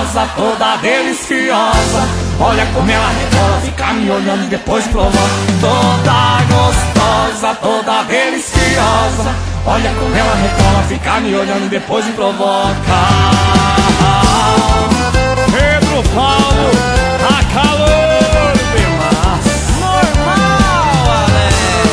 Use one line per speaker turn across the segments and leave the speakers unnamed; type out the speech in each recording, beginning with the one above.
gostosa, toda deliciosa. Olha como ela rebola, fica me olhando e depois provoca. Toda gostosa, toda deliciosa. Olha como ela rebola, fica me olhando e depois me provoca.
Pedro Paulo, tá calor demais.
Normal, Alex.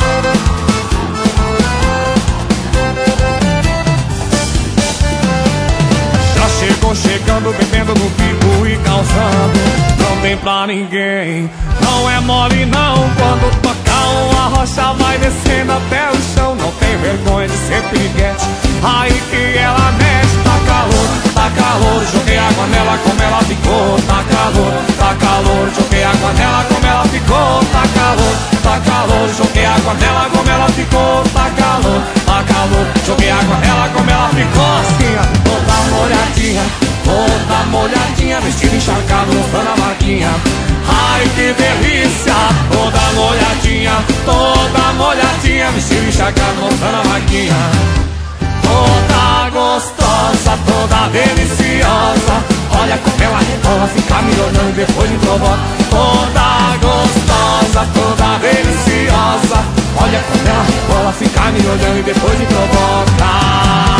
Já chegou chegando, bebendo no pico e causando. Não tem pra ninguém, não é mole não. Quando tocar uma rocha vai descendo até o chão. Não tem vergonha de ser piriguete, aí que ela mexe. Tá calor, joguei água nela como ela ficou. Tá calor, joguei água nela como ela ficou. Tá calor, joguei água nela como ela ficou. Tá calor, joguei água nela como ela ficou. Assim, toda molhadinha, vestido encharcado, mostrando a marquinha. Ai que delícia, toda molhadinha, vestido encharcado, mostrando a marquinha. Toda gostosa, toda deliciosa. Olha como ela rebola, fica me olhando e depois me provoca. Toda gostosa, toda deliciosa. Olha como ela rebola, fica me olhando e depois me provoca.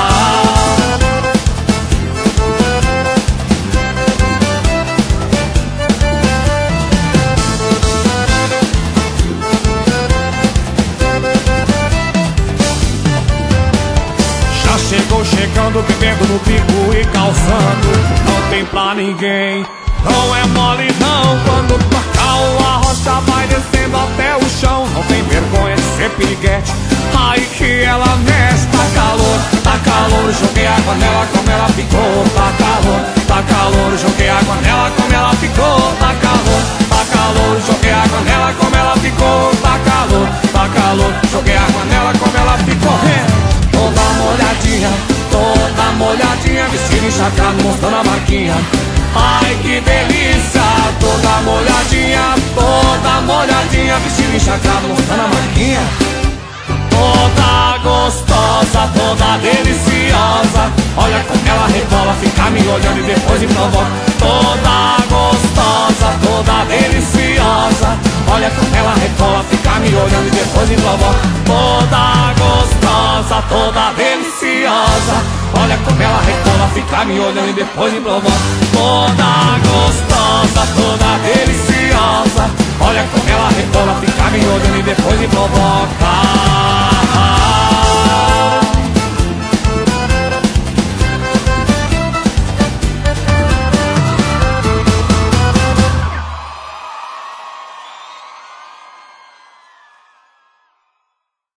Chegou chegando, bebendo no pico e calçando. Não tem pra ninguém, não é mole não. Quando tocar uma rocha vai descendo até o chão. Não tem vergonha de ser piriguete, aí que ela mexe. Tá calor, joguei água nela como ela ficou. Tá calor, joguei água nela como ela ficou. Tá calor, joguei água nela como ela ficou. Tá calor, joguei água nela como ela ficou. Toda molhadinha, vestido encharcado, mostrando a marquinha. Ai que delícia, toda molhadinha, vestido encharcado, mostrando a marquinha. Toda gostosa, toda deliciosa. Olha como ela rebola, fica me olhando e depois me provoca. Toda gostosa, toda deliciosa. Olha como ela rebola, fica me olhando e depois me provoca. Toda gostosa, toda deliciosa. Olha como ela rebola, fica me olhando e depois me provoca. Toda gostosa, toda deliciosa. Olha como ela rebola, fica me olhando e depois me provoca.